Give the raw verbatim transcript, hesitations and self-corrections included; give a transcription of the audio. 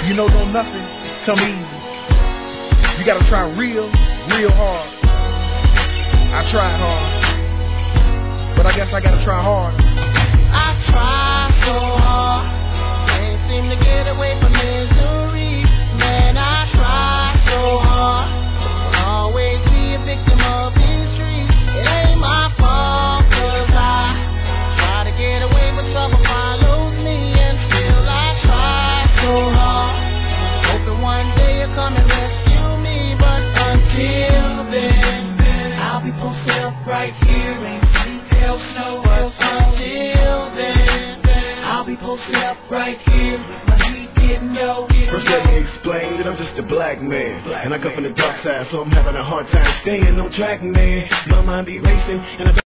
You know, don't nothing come easy. You gotta try real, real hard. I tried hard, but I guess I gotta try hard. I try so hard, can't seem to get away from misery. Man, I try so hard, always be a victim of these streets. It ain't my fault, cause I try to get away, but trouble follows me. And still I try so hard, hoping one day you'll come and rescue me. But until then, I'll be posted up right here, ain't seen hell snow. But until then, I'll be posted up right here, my heat getting low. First let me explain that I'm just a black man, and I come from the dark side, so I'm having a hard time staying on track, man. My mind be racing, and I